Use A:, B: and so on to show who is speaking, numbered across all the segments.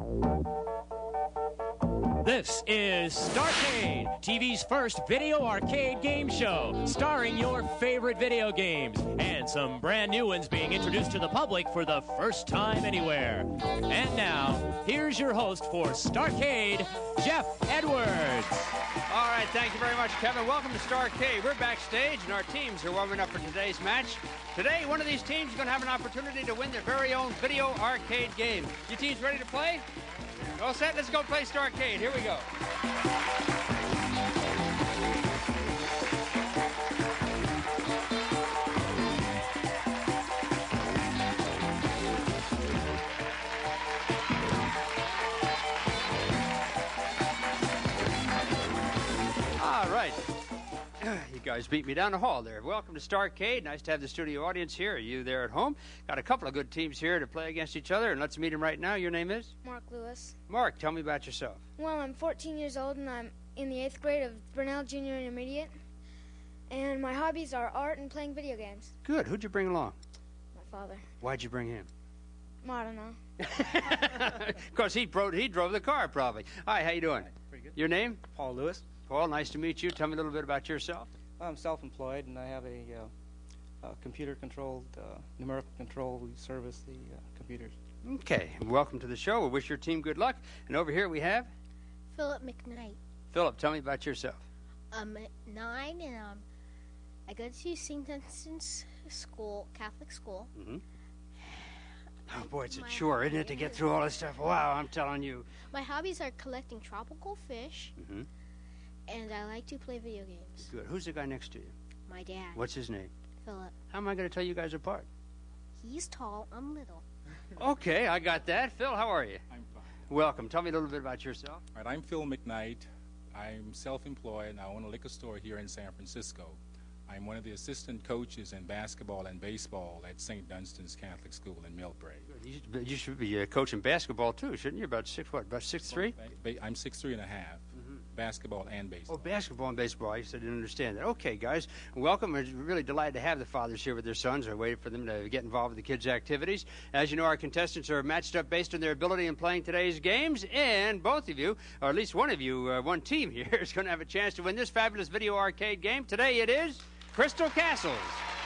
A: This is Starcade, TV's first video arcade game show, starring your favorite video games, and some brand new ones being introduced to the public for the first time anywhere. And now, here's your host for Starcade, Jeff Edwards.
B: All right, thank you very much, Kevin. Welcome to Starcade. We're backstage, and our teams are warming up for today's match. Today, one of these teams is going to have an opportunity to win their very own video arcade game. You teams ready to play? All set? Let's go play Starcade. Here we go. All right. You guys beat me down the hall there. Welcome to Starcade. Nice to have the studio audience here. Are you there at home? Got a couple of good teams here to play against each other, and let's meet them right now. Your name is?
C: Mark Lewis.
B: Mark, tell me about yourself.
C: Well, I'm 14 years old, and I'm in the 8th grade of Burnell Junior Intermediate. And my hobbies are art and playing video games.
B: Good. Who'd you bring along?
C: My father.
B: Why'd you bring him?
C: I don't know.
B: Of course, he drove the car, probably. Hi, how you doing?
D: Pretty good.
B: Your name?
D: Paul Lewis.
B: Paul, nice to meet you. Tell me a little bit about yourself.
D: I'm self-employed, and I have a computer-controlled, numerical control. We service the computers.
B: Okay, welcome to the show. We wish your team good luck. And over here we have?
E: Philip McKnight.
B: Philip, tell me about yourself.
E: I'm 9, and I go to St. Dunstan's school, Catholic school.
B: Mm-hmm. Oh, boy, it's a chore, isn't it, to get through all this stuff? Wow, I'm telling you.
E: My hobbies are collecting tropical fish,
B: Mm-hmm.
E: and I like to play video games.
B: Good. Who's the guy next to you?
E: My dad,
B: What's his name?
E: Philip.
B: How am I going to tell you guys apart?
E: He's tall, I'm little.
B: Okay, I got that. Phil, how are you?
F: I'm fine.
B: Welcome. Tell me a little bit about yourself.
F: All right, I'm Phil McKnight. I'm self-employed, and I own a liquor store here in San Francisco. I'm one of the assistant coaches in basketball and baseball at St. Dunstan's Catholic School in Millbrae.
B: You should be coaching basketball, too, shouldn't you? About 6'3"?
F: I'm 6'3" and a half, basketball and baseball.
B: Oh, basketball and baseball. I just didn't understand that. Okay, guys, welcome. We're really delighted to have the fathers here with their sons. We're waiting for them to get involved with the kids' activities. As you know, our contestants are matched up based on their ability in playing today's games, and both of you, or at least one of you, one team here, is going to have a chance to win this fabulous video arcade game. Today it is Crystal Castles.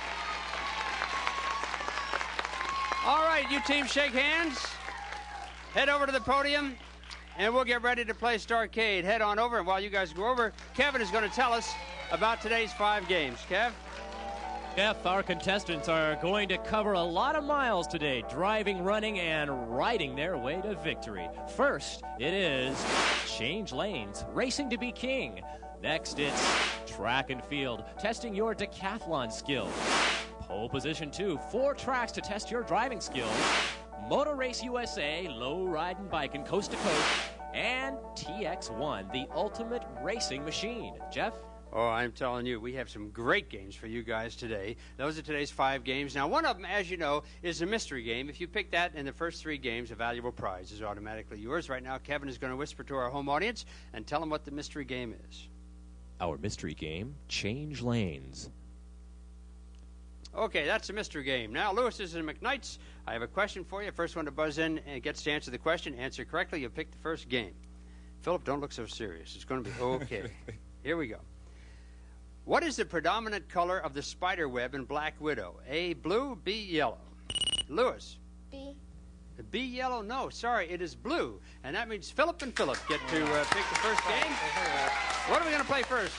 B: All right, you teams, shake hands. Head over to the podium, and we'll get ready to play Starcade. Head on over, and while you guys go over, Kevin is going to tell us about today's 5 games. Kev?
A: Jeff, our contestants are going to cover a lot of miles today, driving, running, and riding their way to victory. First, it is Change Lanes, Racing to be King. Next, it's Track and Field, testing your decathlon skills. Pole Position 2, 4 tracks to test your driving skills. Motor Race USA, low riding biking coast to coast. And TX1, the ultimate racing machine. Jeff?
B: Oh, I'm telling you, we have some great games for you guys today. Those are today's 5 games. Now, one of them, as you know, is a mystery game. If you pick that in the first 3 games, a valuable prize is automatically yours. Right now, Kevin is going to whisper to our home audience and tell them what the mystery game is.
A: Our mystery game, Change Lanes.
B: Okay, that's a mystery game. Now, Lewis's and McKnight's, I have a question for you. First one to buzz in and gets to answer the question. Answer correctly, you'll pick the first game. Philip, don't look so serious. It's going to be okay. Here we go. What is the predominant color of the spider web in Black Widow? A, blue, B, yellow. Lewis?
C: B.
B: B, yellow? No, sorry, it is blue. And that means Philip and Philip get to pick the first game. What are we going to play first?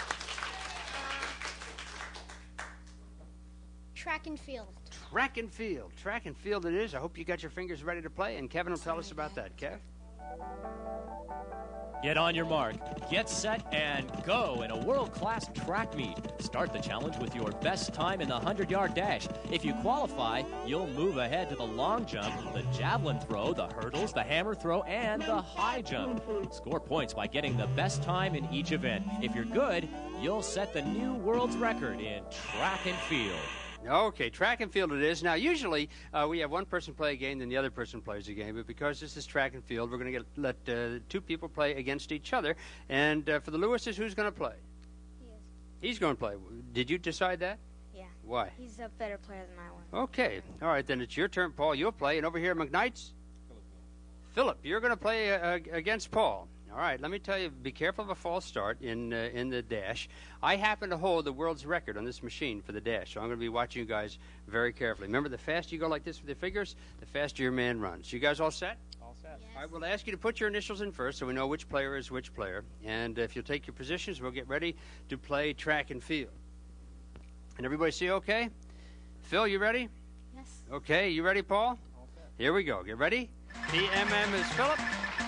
E: Track and Field.
B: Track and Field. Track and Field it is. I hope you got your fingers ready to play, and Kevin will tell us about that. Kev?
A: Get on your mark, get set, and go in a world-class track meet. Start the challenge with your best time in the 100-yard dash. If you qualify, you'll move ahead to the long jump, the javelin throw, the hurdles, the hammer throw, and the high jump. Score points by getting the best time in each event. If you're good, you'll set the new world's record in track and field.
B: Okay, track and field it is. Now, usually we have one person play a game, then the other person plays a game. But because this is track and field, we're going to let 2 people play against each other. And for the Lewises, who's going to play?
C: He is.
B: He's going to play. Did you decide that?
C: Yeah.
B: Why?
C: He's a better player than I was.
B: Okay. All right, then it's your turn, Paul. You'll play. And over here, McKnight's? Philip, you're going to play against Paul. All right, let me tell you, be careful of a false start in the dash. I happen to hold the world's record on this machine for the dash, so I'm going to be watching you guys very carefully. Remember, the faster you go like this with your fingers, the faster your man runs. You guys all set?
D: All set.
E: Yes.
B: I will ask you to put your initials in first so we know which player is which player. And if you'll take your positions, we'll get ready to play track and field. And everybody see okay? Phil, you ready?
E: Yes.
B: Okay, you ready, Paul?
D: All set.
B: Here we go. Get ready. PMM is Philip.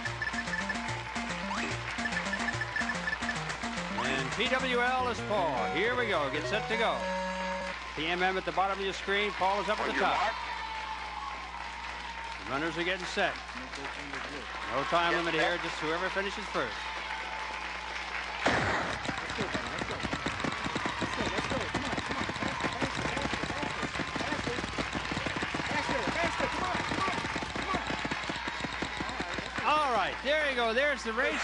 B: And PWL is Paul. Here we go. Get set to go. PMM at the bottom of your screen. Paul is up at the top. The runners are getting set. No time limit here. Just whoever finishes first. All right, there you go. There's the race.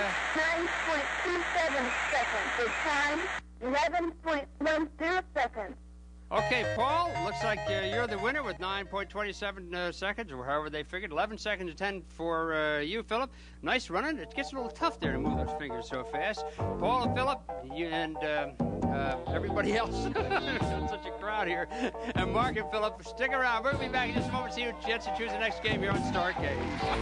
G: 9.27 seconds. The time, 11.10 seconds.
B: Okay, Paul, looks like you're the winner with 9.27 seconds, or however they figured. 11 seconds to 10 for you, Philip. Nice running. It gets a little tough there to move those fingers so fast. Paul and Philip, you and everybody else. Such a crowd here. And Mark and Philip, stick around. We'll be back in just a moment to see who gets to choose the next game here on Starcade.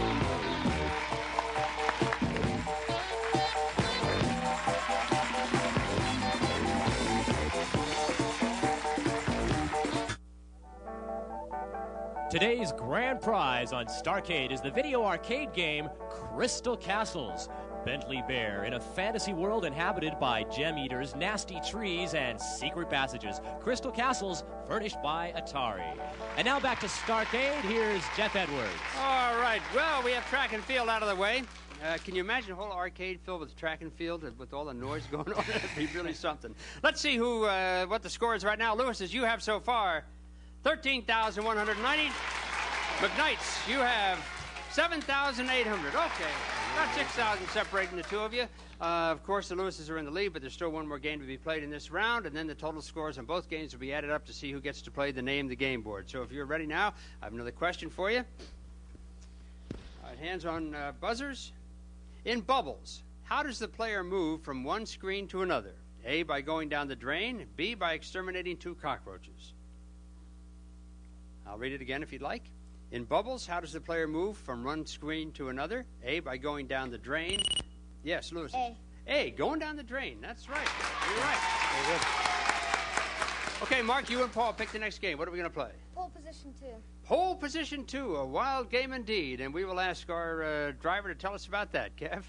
A: Today's grand prize on Starcade is the video arcade game Crystal Castles. Bentley Bear in a fantasy world inhabited by gem eaters, nasty trees, and secret passages. Crystal Castles, furnished by Atari. And now back to Starcade. Here's Jeff Edwards.
B: All right. Well, we have track and field out of the way. Can you imagine a whole arcade filled with track and field with all the noise going on? It'd be really something. Let's see what the score is right now. Lewis, as you have so far, 13,190. McKnights, you have 7,800. Okay, about 6,000 separating the two of you. Of course, the Lewises are in the lead, but there's still one more game to be played in this round, and then the total scores on both games will be added up to see who gets to play the name the game board. So if you're ready now, I have another question for you. All right, hands on buzzers. In Bubbles, how does the player move from one screen to another? A, by going down the drain. B, by exterminating 2 cockroaches. I'll read it again if you'd like. In Bubbles, how does the player move from one screen to another? A, by going down the drain. Yes, Lewis. A, going down the drain. That's right. You're right. Very good. Okay, Mark, you and Paul pick the next game. What are we going to play?
C: Pole position 2.
B: Pole position 2, a wild game indeed. And we will ask our driver to tell us about that. Kev?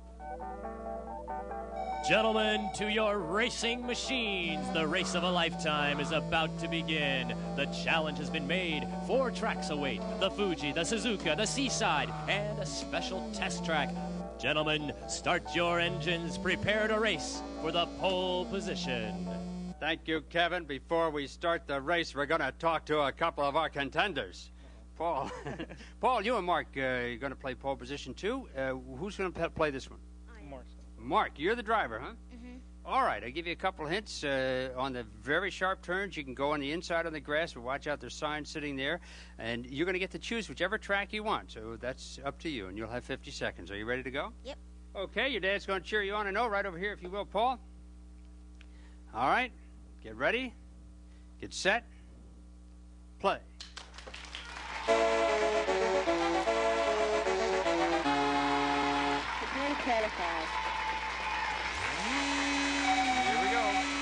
A: Gentlemen, to your racing machines. The race of a lifetime is about to begin. The challenge has been made. 4 tracks await. The Fuji, the Suzuka, the Seaside, and a special test track. Gentlemen, start your engines. Prepare to race for the pole position.
B: Thank you, Kevin. Before we start the race, we're going to talk to a couple of our contenders. Paul, Paul, you and Mark are going to play pole position 2. Who's going to play this one? Mark, you're the driver, huh?
E: Mm-hmm.
B: All right, I'll give you a couple hints. On the very sharp turns, you can go on the inside on the grass, but watch out, there's signs sitting there. And you're going to get to choose whichever track you want, so that's up to you, and you'll have 50 seconds. Are you ready to go?
E: Yep.
B: Okay, your dad's going to cheer you on and right over here, if you will, Paul. All right, get ready, get set, play.
G: Certified.
B: Here we go.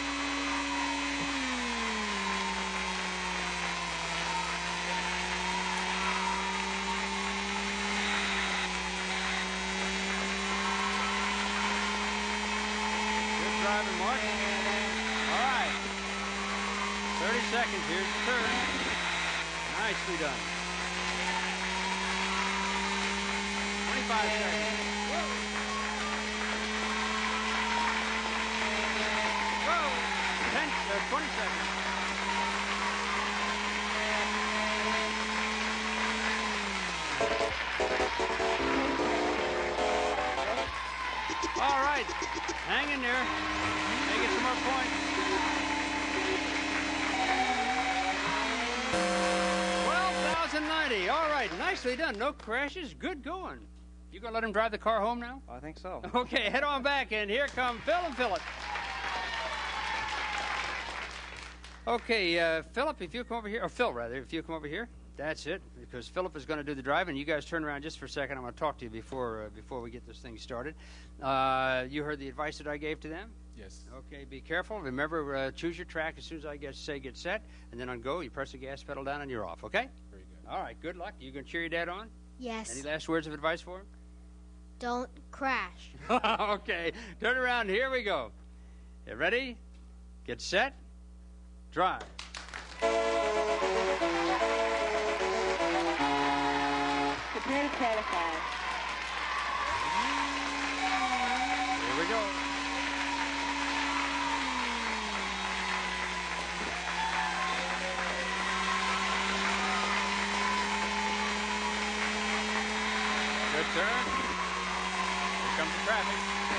B: Good driving, Mark. All right. 30 seconds. Here's the turn. Nicely done. 25 seconds. 20 seconds. All right. Hang in there. May get some more points. 12,000 $10,090. All right, nicely done. No crashes. Good going. You going to let him drive the car home now?
D: I think so.
B: Okay, head on back, and here come Phil and Philip. Okay, Philip, if you come over here, or Phil, rather, if you come over here. That's it, because Philip is going to do the driving. You guys turn around just for a second. I'm going to talk to you before we get this thing started. You heard the advice that I gave to them?
F: Yes.
B: Okay, be careful. Remember, choose your track as soon as I say get set, and then on go, you press the gas pedal down and you're off, okay?
F: Very good.
B: All right, good luck. You going to cheer your dad on?
E: Yes.
B: Any last words of advice for him?
E: Don't crash.
B: Okay, turn around. Here we go. You ready? Get set. Drive.
G: Prepare to certify.
B: Here we go. Good turn. Here comes the traffic.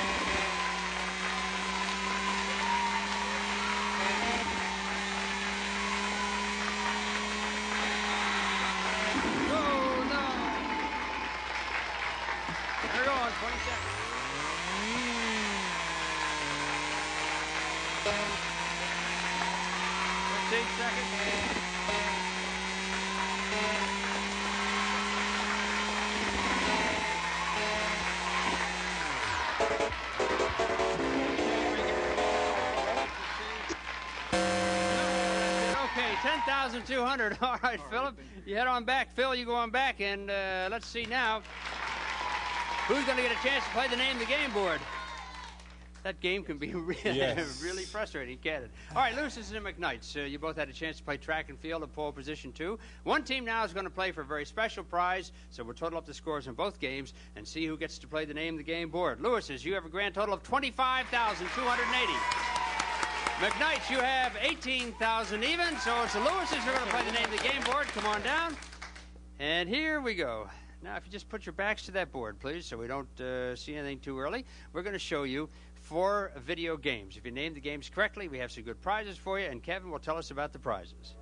B: Oh, no. They're going, 20 seconds. 15 seconds. Okay, 10,200. All right, Philip, you head on back. Phil, you go on back, and let's see now who's going to get a chance to play the name of the game board. That game can be really frustrating, can't it? All right, Lewis and McKnights, you both had a chance to play track and field in pole position, too. One team now is going to play for a very special prize, so we'll total up the scores in both games and see who gets to play the name of the game board. Lewis's, you have a grand total of 25,280. McKnights, you have 18,000 even, so it's the Lewis's who are going to play the name of the game board. Come on down. And here we go. Now, if you just put your backs to that board, please, so we don't see anything too early, we're going to show you 4 video games. If you name the games correctly, we have some good prizes for you, and Kevin will tell us about the prizes.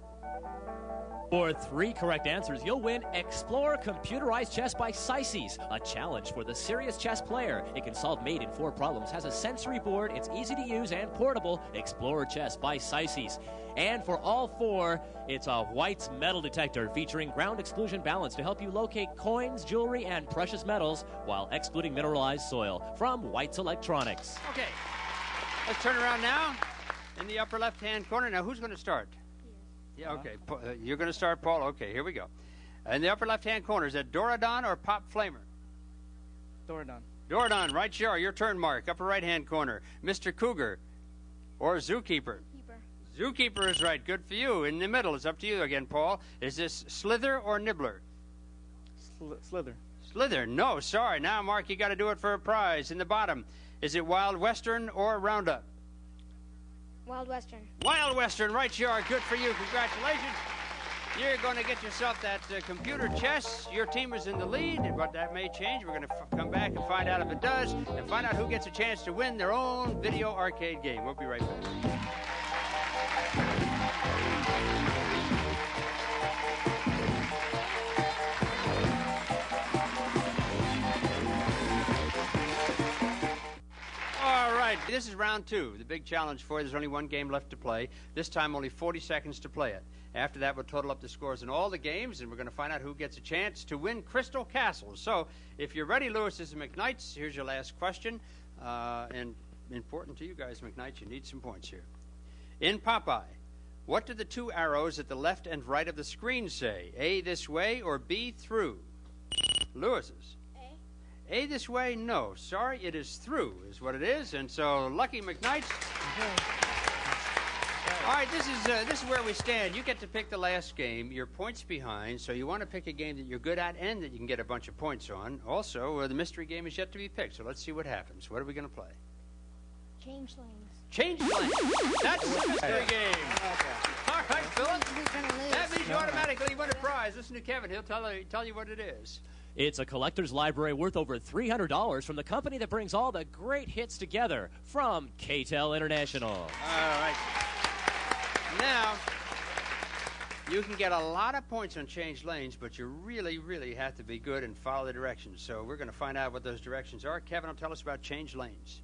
A: For 3 correct answers, you'll win Explore Computerized Chess by Seises, a challenge for the serious chess player. It can solve mate in 4 problems, has a sensory board, it's easy to use and portable. Explore Chess by Seises. And for all 4, it's a White's metal detector featuring ground exclusion balance to help you locate coins, jewelry, and precious metals while excluding mineralized soil from White's Electronics.
B: Okay, let's turn around now in the upper left-hand corner. Now, who's going to start? Yeah, okay. You're going to start, Paul. Okay, here we go. In the upper left-hand corner, is that Doradon or Pop Flamer?
D: Doradon.
B: Doradon, right, sure. Your turn, Mark. Upper right-hand corner. Mr. Cougar or Zookeeper? Zookeeper is right. Good for you. In the middle, it's up to you again, Paul. Is this Slither or Nibbler?
D: Slither.
B: Slither. No, sorry. Now, Mark, you got to do it for a prize. In the bottom, is it Wild Western or Roundup?
C: Wild Western.
B: Wild Western, right you are. Good for you. Congratulations. You're going to get yourself that computer chess. Your team is in the lead, but that may change. We're going to come back and find out if it does, and find out who gets a chance to win their own video arcade game. We'll be right back. All right, this is round 2, the big challenge for you. There's only 1 game left to play. This time only 40 seconds to play it. After that, we'll total up the scores in all the games, and we're going to find out who gets a chance to win Crystal Castles. So, if you're ready, Lewis's and McKnights, here's your last question. And important to you guys, McKnights, you need some points here. In Popeye, what do the 2 arrows at the left and right of the screen say? A this way or B through? Lewis's. A this way? No. Sorry, it is through is what it is. And so, lucky McKnights. All right, this is where we stand. You get to pick the last game. You're points behind, so you want to pick a game that you're good at and that you can get a bunch of points on. Also, the mystery game is yet to be picked, so let's see what happens. What are we going to play?
E: Change lanes.
B: Change lanes. That's the mystery game. All right, Philip. That means you automatically win a prize. Listen to Kevin. He'll tell you what it is.
A: It's a collector's library worth over $300 from the company that brings all the great hits together, from K-Tel International.
B: All right. Now, You can get a lot of points on change lanes, but you really, really have to be good and follow the directions. So we're going to find out what those directions are. Kevin will tell us about change lanes.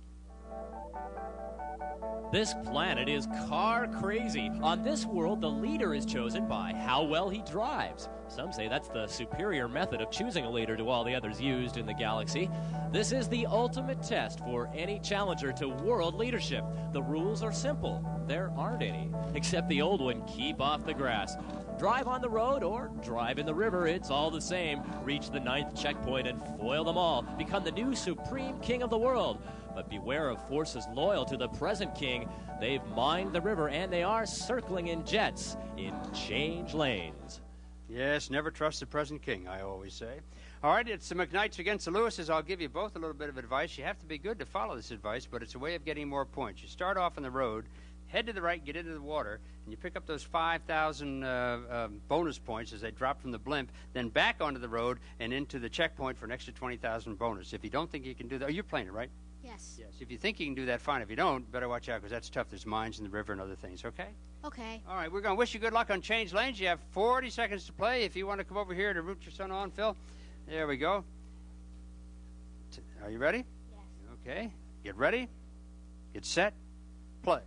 A: This planet is car crazy. On this world, the leader is chosen by how well he drives. Some say that's the superior method of choosing a leader to all the others used in the galaxy. This is the ultimate test for any challenger to world leadership. The rules are simple. There aren't any, except the old one, keep off the grass. Drive on the road or drive in the river, it's all the same. Reach the 9th checkpoint and foil them all. Become the new supreme king of the world. But beware of forces loyal to the present king. They've mined the river and they are circling in jets in change lanes.
B: Yes, never trust the present king, I always say. All right, it's the McKnights against the Lewises. I'll give you both a little bit of advice. You have to be good to follow this advice, but it's a way of getting more points. You start off on the road, head to the right, get into the water, and you pick up those 5,000 bonus points as they drop from the blimp, then back onto the road and into the checkpoint for an extra 20,000 bonus. If you don't think you can do that, you're playing it, right?
E: Yes.
B: Yes. If you think you can do that, fine. If you don't, better watch out because that's tough. There's mines in the river and other things, okay?
E: Okay.
B: All right, we're going to wish you good luck on change lanes. You have 40 seconds to play. If you want to come over here to root your son on, Phil, there we go. Are you ready?
E: Yes.
B: Okay. Get ready. Get set. Play.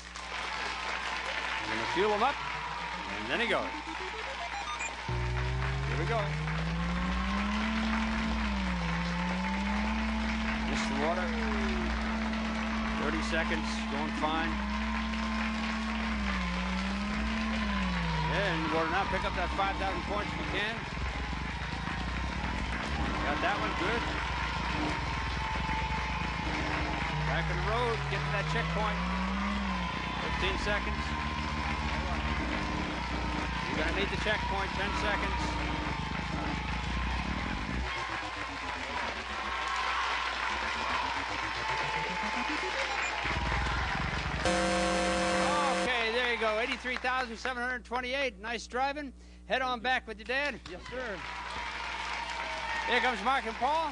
B: I'm going to fuel him up, and then he goes. Here we go. Miss the water. 30 seconds, going fine. Yeah, in the water now. Pick up that 5,000 points if you can. Got that one, good. Back on the road, get to that checkpoint. 15 seconds. You're going to need the checkpoint, 10 seconds. Okay, there you go, 83,728. Nice driving. Head on back with your dad. Yes, sir. Here comes Mark and Paul.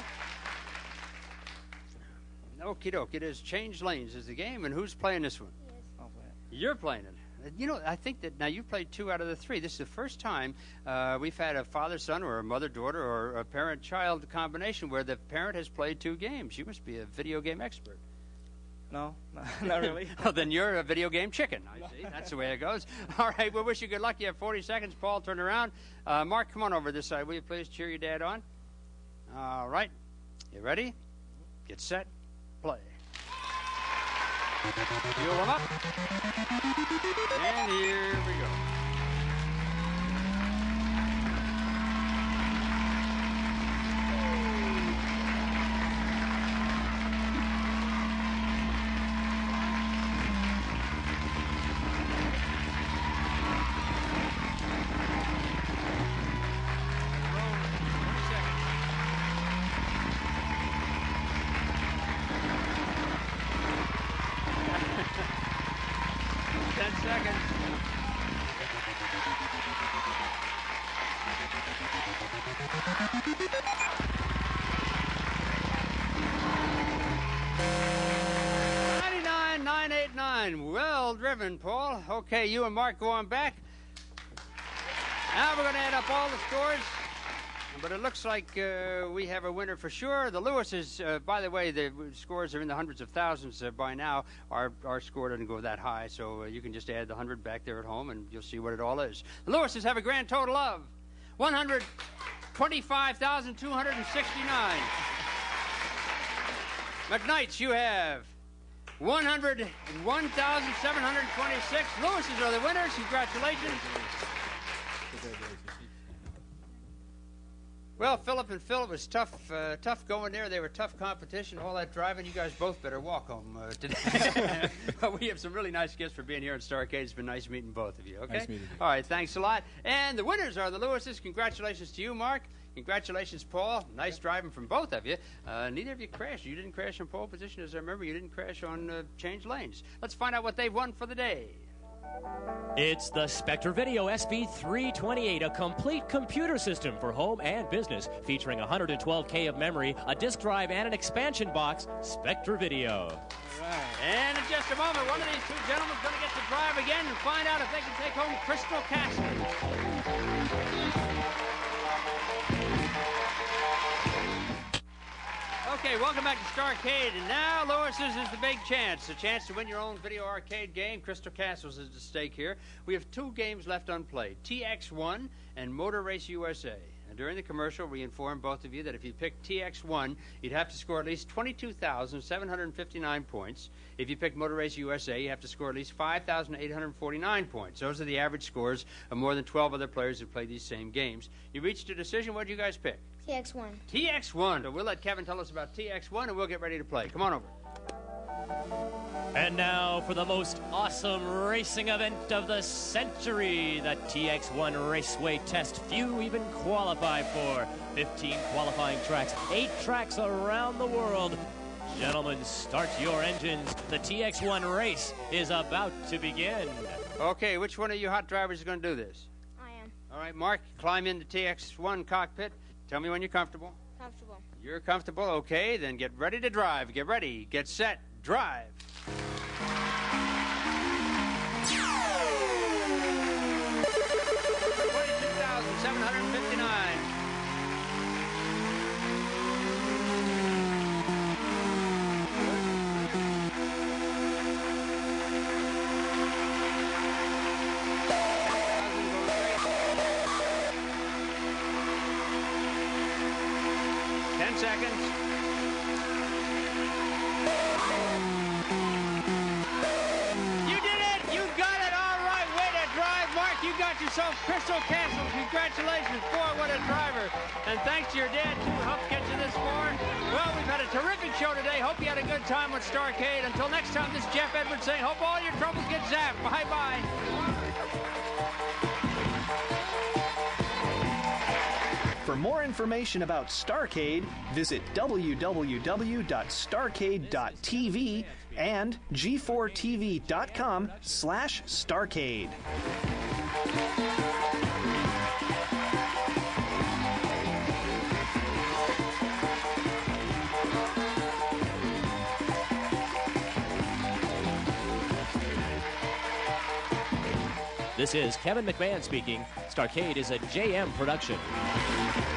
B: Okie doke, it is change lanes is the game, and who's playing this one?
C: Yes.
D: I'll play it.
B: You're playing it. You know, I think that now you've played 2 out of the 3. This is the first time we've had a father-son or a mother-daughter or a parent-child combination where the parent has played 2 games. You must be a video game expert.
D: No, not really.
B: Well, then you're a video game chicken. I see. That's the way it goes. All right, we wish you good luck. You have 40 seconds. Paul, turn around. Mark, come on over this side. Will you please cheer your dad on? All right. You ready? Get set. Play. Fuel them up. And here we go. Well driven, Paul. Okay, you and Mark go on back. Now we're going to add up all the scores. But it looks like we have a winner for sure. The Lewises, by the way, the scores are in the hundreds of thousands by now. Our score doesn't go that high, so you can just add the 100 back there at home, and you'll see what it all is. The Lewises have a grand total of 125,269. McKnights, you have 101,726. Lewises are the winners. Congratulations. Well, Philip and Phil, it was tough going there. They were tough competition, all that driving. You guys both better walk home today. But we have some really nice gifts for being here at Starcade. It's been nice meeting both of you, okay?
F: Nice meeting you.
B: All right, thanks a lot. And the winners are the Lewises. Congratulations to you, Mark. Congratulations, Paul. Nice driving from both of you. Neither of you crashed. You didn't crash on pole position, as I remember. You didn't crash on change lanes. Let's find out what they've won for the day.
A: It's the Spectre Video SV328, a complete computer system for home and business, featuring 112K of memory, a disk drive, and an expansion box. Spectre Video.
B: All right. And in just a moment, one of these two gentlemen is going to get to drive again and find out if they can take home Crystal Castle. Okay, welcome back to Starcade. And now, Lewis, this is the big chance. The chance to win your own video arcade game. Crystal Castles is at stake here. We have two games left unplayed, TX1 and Motor Race USA. And during the commercial, we informed both of you that if you picked TX1, you'd have to score at least 22,759 points. If you picked Motor Race USA, you have to score at least 5,849 points. Those are the average scores of more than 12 other players who played these same games. You reached a decision. What did you guys pick?
C: TX1.
B: TX1. So we'll let Kevin tell us about TX1, and we'll get ready to play. Come on over.
A: And now for the most awesome racing event of the century, the TX1 Raceway Test. Few even qualify for. 15 qualifying tracks, 8 tracks around the world. Gentlemen, start your engines. The TX1 race is about to begin.
B: Okay, which one of you hot drivers is going to do this?
C: I am.
B: All right, Mark, climb into TX1 cockpit. Tell me when you're comfortable.
C: Comfortable.
B: You're comfortable? Okay, then get ready to drive. Get ready, get set, drive. 22,759. Seconds. You did it! You got it! All right, way to drive, Mark. You got yourself Crystal Castle. Congratulations. Boy, what a driver. And thanks to your dad, too, who helped get you this far. Well, we've had a terrific show today. Hope you had a good time with Starcade. Until next time, this is Jeff Edwards saying, hope all your troubles get zapped. Bye-bye.
H: For more information about Starcade, visit www.starcade.tv and g4tv.com/Starcade.
A: This is Kevin McMahon speaking. Starcade is a JM production.